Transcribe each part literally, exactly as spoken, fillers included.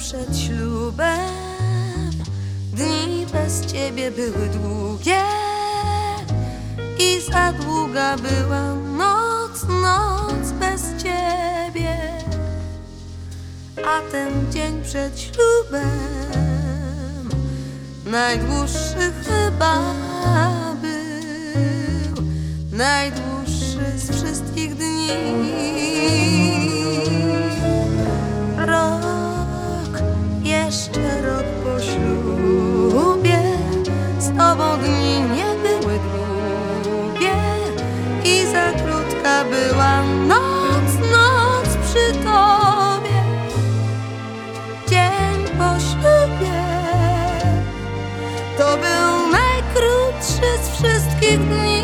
przed ślubem dni bez ciebie były długie i za długa była noc, noc bez ciebie. A ten dzień przed ślubem najdłuższy chyba był, najdłuższy z wszystkich dni. Rok, jeszcze rok po ślubie, z tobą dni nie były długie i za krótka była noc, noc przy tobie. Dzień po ślubie to był najkrótszy z wszystkich dni.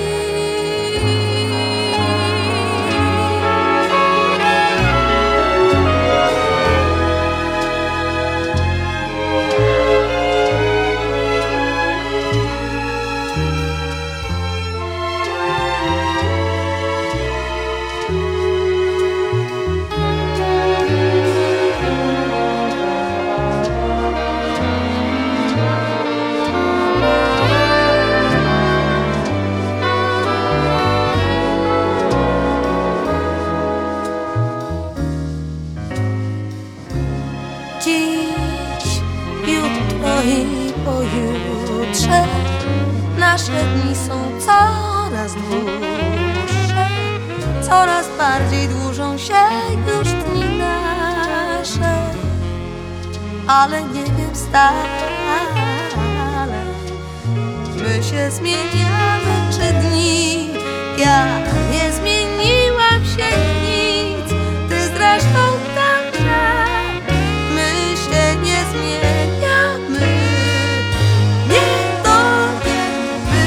Dziś, jutro i pojutrze nasze dni są coraz dłuższe, coraz bardziej dłużą się już dni nasze. Ale nie wiem stale, my się zmieniamy czy dni. Ja nie zmieniłam się nic, ty zresztą także. My się nie zmieniamy, nie dowiemy.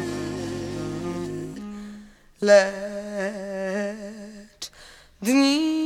Lecz dni